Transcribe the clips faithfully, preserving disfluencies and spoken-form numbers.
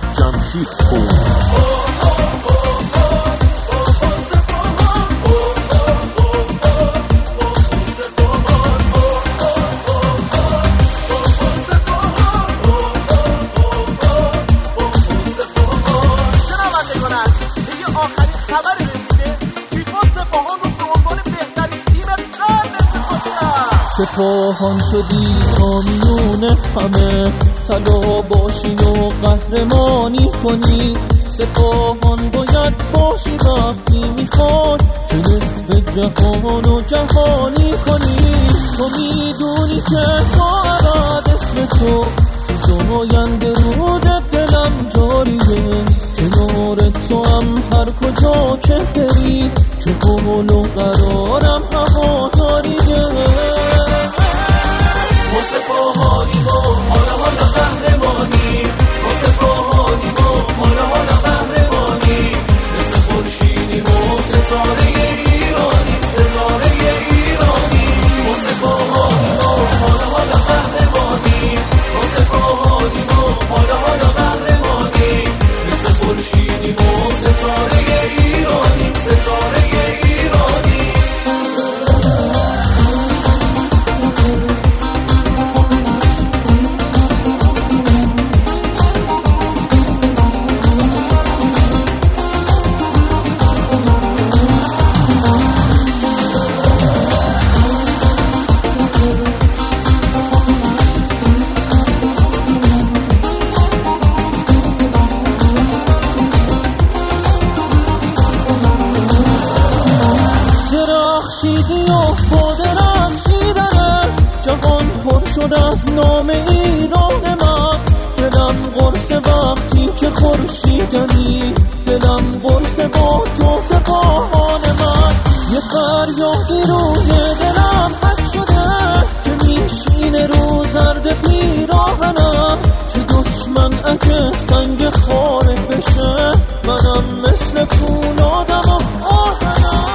جمشید پور. سپاهان شدی تا میون همه، طلا باشی و قهرمانی کنی. سپاهان باید باشی وقتی میخواد که نصف جهان و جهانی کنی. تو میدونی که تا ابد اسم تو تو زاینده رود دلم جاریه. کنار تو هم هر کجا که بری، چه قول و قرارم هواداریه. ما سپاهانیم و حالا حالا قهرمانی، ما سپاهانیم و حالا حالا قهرمانی. مثل خورشیدیم و ستاره ایرانی، ستاره ایرانی. ما سپاهانیم و حالا حالا قهرمانی، ما سپاهانیم و حالا حالا قهرمانی. مثل خورشیدیم و ستاره ایرانی، ستاره ایرانی. درخشیدی و با درخشیدنه، جهان پر شد از نام ایران من. دلم قرص وقتی که خورشیدنی، دلم قرص با تو سپاهان من. یه فریادی روی دلم حک شده که میشینه رو زرد پیراهنم. که دشمن اگه سنگ خاره بشه، منم مثل فولادم و آهنم.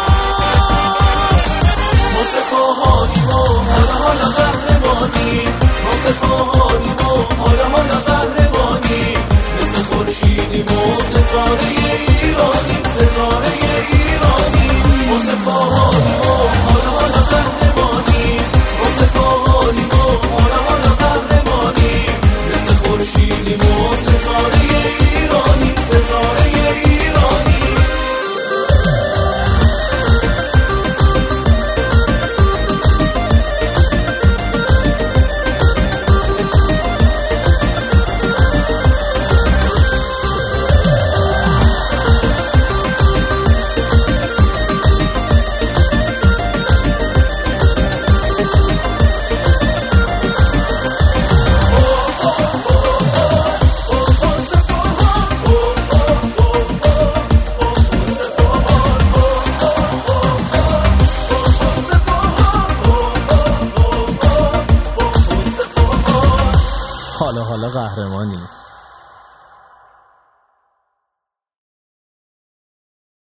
ما سپاهانیم و حالا حالا قهرمانی، ما سپاهانیم و حالا حالا قهرمانی. مثل خورشیدیم و ستاره ایرانی، ستاره ایرانی. ما سپاهانیم و حالا حالا قهرمانی، ما سپاهانیم و حالا حالا قهرمانی. مثل خورشیدیم و ستاره ایرانی، ستاره ایرانی. حالا حالا قهرمانی.